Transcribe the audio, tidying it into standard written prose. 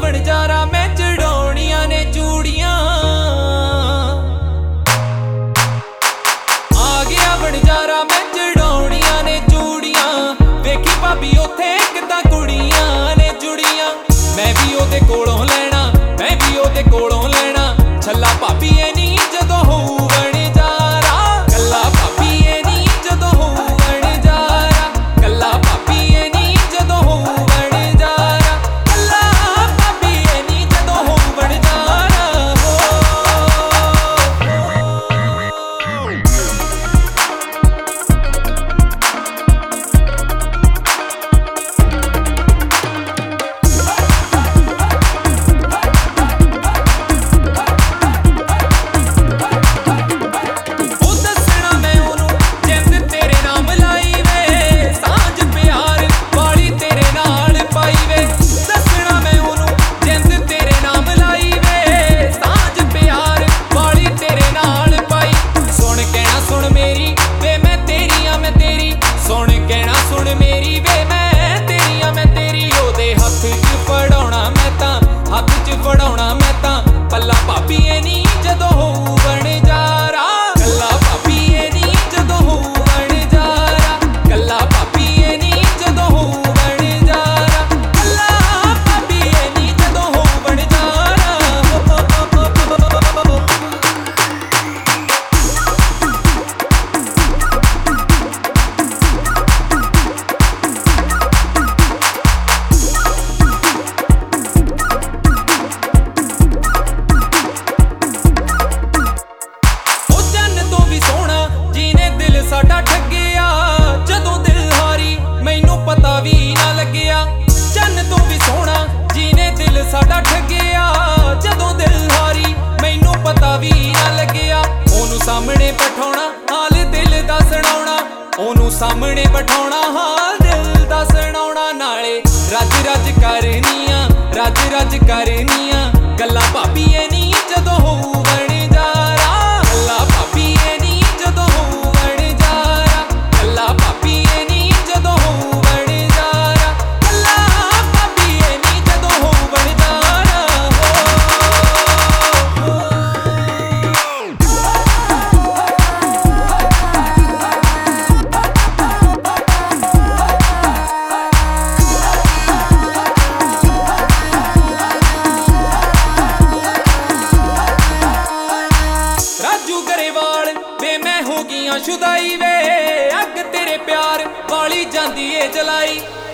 बनजारा मैं चढ़ाउणियां ने चूड़ियां। आ गया बनजारा मैं चढ़ाउणियां ने चूड़ियां। वेखी भाभी उत्थे किदां कुड़ियां ने जुड़ियां। मैं भी ओदे कोलों लैणा, मैं भी ओदे कोलों लैणा। छल्ला भाभी ए नी जदों होऊ बनजारा, कल्ला भाभी ए नी जदों होऊ बनजारा, कल्ला भाभी ए नी जदों होऊ बनजारा, कल्ला भाभी ए नी जदों होऊ बनजारा। फड़ाउणा मैं तां पल्ला भाभी ए नी जदों होऊ बनजारा, कल्ला भाभी ए नी जदों होऊ बनजारा, कल्ला भाभी ए नी जदों होऊ बनजारा, कल्ला भाभी ए नी जदों होऊ बनजारा। साडा ठगिया जदों दिल हारी मैनू पता भी ना लग्गिया। चन्न तो भी सोहना जीने दिल साडा ठगिया जदों दिल हारी मैनू पता भी ना लग्गिया। ओनू सामने बिठाउणा हाल दिल दा सुणाउणा, ओनू सामने बिठाउणा हाल दिल दा सुणाउणा। नाले रज रज करनियां, रज रज करनियां गल्लां भाभी ए नी जदों होऊ बनजारा, गल्लां भाभी ए नी जदों होऊ बनजारा, कल्ला भाभी ए नी जदों होऊ बनजारा, कल्ला भाभी ए नी जदों होऊ बनजारा। राजू गरेवाल वे मैं हो गईयां शुदाई वे, अग तेरे प्यार वाली जांदी ए जलाई।